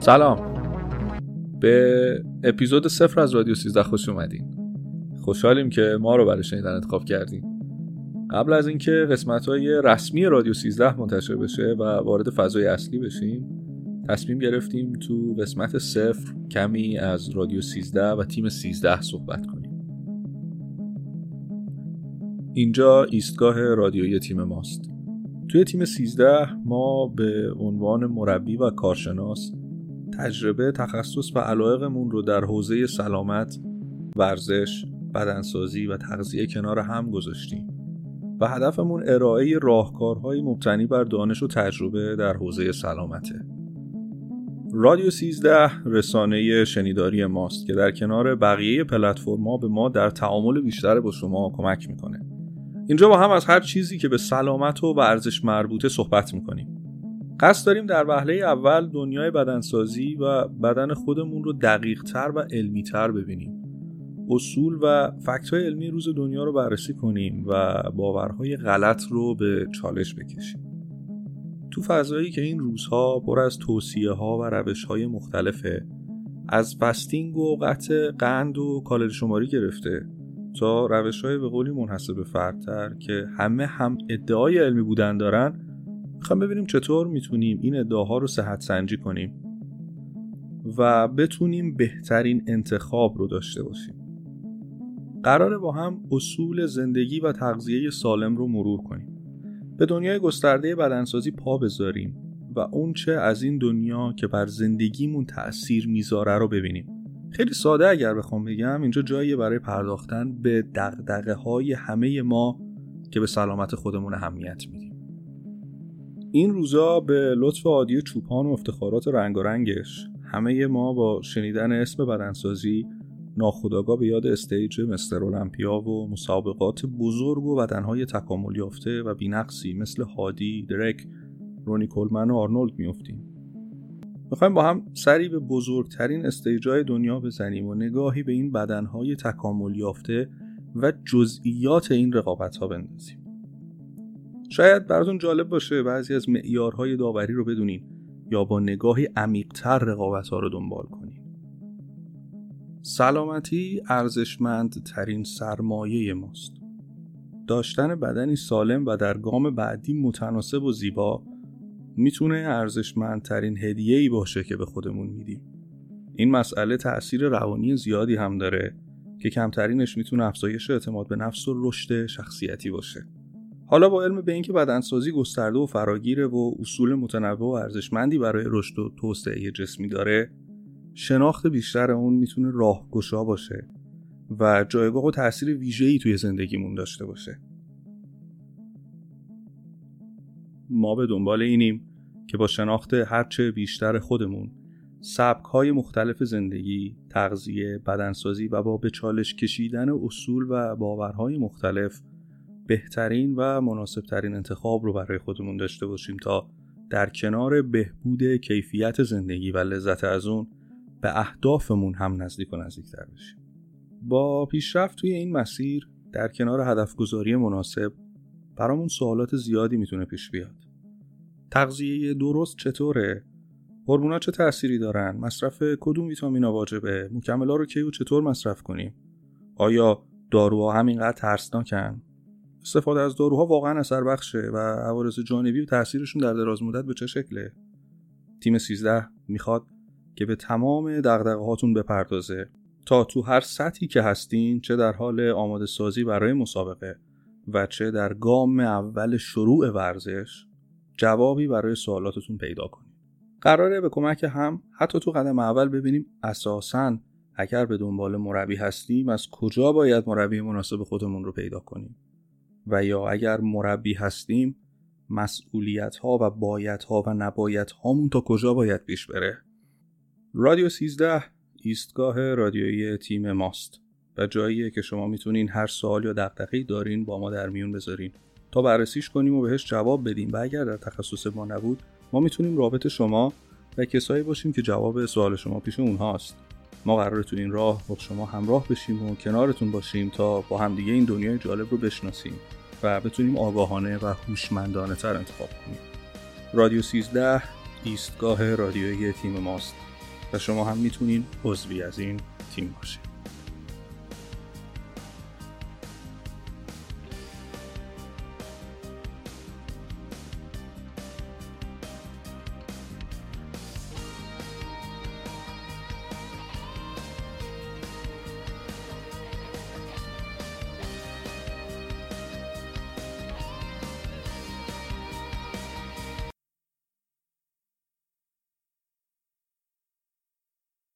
سلام، به اپیزود 0 از رادیو 13 خوش اومدین. خوشحالیم که ما رو برای شنیدن انتخاب کردین. قبل از اینکه قسمت‌های رسمی رادیو 13 منتشر بشه و وارد فضای اصلی بشیم، تصمیم گرفتیم تو قسمت 0 کمی از رادیو 13 و تیم 13 صحبت کنیم. اینجا ایستگاه رادیویی تیم ماست. توی تیم 13 ما به عنوان مربی و کارشناس تجربه، تخصص و علایقمون رو در حوزه سلامت، ورزش، بدنسازی و تغذیه کنار هم گذاشتیم و هدفمون ارائه راهکارهای مبتنی بر دانش و تجربه در حوزه سلامته. رادیو 13 رسانه شنیداری ماست که در کنار بقیه پلتفرم‌ها به ما در تعامل بیشتر با شما کمک میکنه. اینجا با هم از هر چیزی که به سلامت و ورزش مربوطه صحبت میکنیم. قصد داریم در وهله اول دنیای بدنسازی و بدن خودمون رو دقیق‌تر و علمی‌تر ببینیم. اصول و فکت‌های علمی روز دنیا رو بررسی کنیم و باورهای غلط رو به چالش بکشیم. تو فضایی که این روزها پر از توصیه‌ها و روش‌های مختلفه، از فاستینگ و قطع قند و کالری شماری گرفته تا روش‌های به قولی منحصر به فردتر که همه هم ادعای علمی بودن دارن، میخوام ببینیم چطور میتونیم این ادعاها رو صحت سنجی کنیم و بتونیم بهترین انتخاب رو داشته باشیم. قراره با هم اصول زندگی و تغذیه سالم رو مرور کنیم. به دنیای گسترده بدنسازی پا بذاریم و اون چه از این دنیا که بر زندگیمون تأثیر میذاره رو ببینیم. خیلی ساده اگر بخوام بگم، اینجا جاییه برای پرداختن به دغدغه‌های همه ما که به سلامت خودمون اهمیت میدیم. این روزا به لطف عادی چوپان و افتخارات رنگارنگش همه ما با شنیدن اسم بدنسازی ناخودآگاه به یاد استیج مستر المپیا و مسابقات بزرگ و بدنهای تکامل یافته و بی‌نقصی مثل هادی، درک، رونی کولمن و آرنولد میافتیم. میخوایم با هم سری به بزرگترین استیج‌های دنیا بزنیم و نگاهی به این بدنهای تکامل یافته و جزئیات این رقابت‌ها بندازیم. شاید براتون جالب باشه بعضی از معیارهای داوری رو بدونین یا با نگاهی عمیق‌تر رقابت‌ها رو دنبال کنین. سلامتی ارزشمندترین سرمایه ماست. داشتن بدنی سالم و در گام بعدی متناسب و زیبا میتونه ارزشمندترین هدیه‌ای باشه که به خودمون میدیم. این مسئله تأثیر روانی زیادی هم داره که کمترینش میتونه افزایش اعتماد به نفس و رشد شخصیتی باشه. حالا با علم به اینکه بدنسازی گسترده و فراگیره و اصول متنوع و ارزشمندی برای رشد و توسعه جسمی داره، شناخت بیشتر اون میتونه راهگشا باشه و جایگاه و تأثیر ویژه‌ای توی زندگیمون داشته باشه. ما به دنبال اینیم که با شناخت هرچه بیشتر خودمون، سبک‌های مختلف زندگی، تغذیه، بدنسازی و با به چالش کشیدن اصول و باورهای مختلف بهترین و مناسبترین انتخاب رو برای خودمون داشته باشیم تا در کنار بهبود کیفیت زندگی و لذت از اون به اهدافمون هم نزدیک و نزدیکتر بشیم. با پیشرفت توی این مسیر در کنار هدفگذاری مناسب برامون سوالات زیادی میتونه پیش بیاد. تغذیه درست چطوره؟ هورمونا چه تأثیری دارن؟ مصرف کدوم ویتامینا واجبه؟ مکمل‌ها رو کی و چطور مصرف کنیم؟ آیا داروها همینقدر ترسناکن؟ استفاده از داروها واقعا اثر بخشه و عوارض جانبی و تأثیرشون در دراز مدت به چه شکله؟ تیم 13 میخواد که به تمام دغدغه‌هاتون بپردازه تا تو هر سطحی که هستین، چه در حال آماده سازی برای مسابقه و چه در گام اول شروع ورزش، جوابی برای سوالاتتون پیدا کنید. قراره به کمک هم حتی تو قدم اول ببینیم اساساً اگر به دنبال مربی هستیم از کجا باید مربی مناسب خودمون رو پیدا کنیم و یا اگر مربی هستیم مسئولیت‌ها و بایدها و نبایدهامون تا کجا باید پیش بره. رادیو 13 ایستگاه رادیویی تیم ماست و جاییه که شما میتونین هر سوال یا دغدغه‌ای دارین با ما در میون بذارین تا بررسیش کنیم و بهش جواب بدیم و اگر در تخصص ما نبود ما میتونیم رابط شما و کسایی باشیم که جواب سوال شما پیش اونهاست. ما قراره تو این راه با شما همراه بشیم و کنارتون باشیم تا با همدیگه این دنیای جالب رو بشناسیم و بتونیم آگاهانه و هوشمندانه تر انتخاب کنیم. رادیو 13 ایستگاه رادیویی تیم ماست و شما هم میتونین عضوی از این تیم باشید.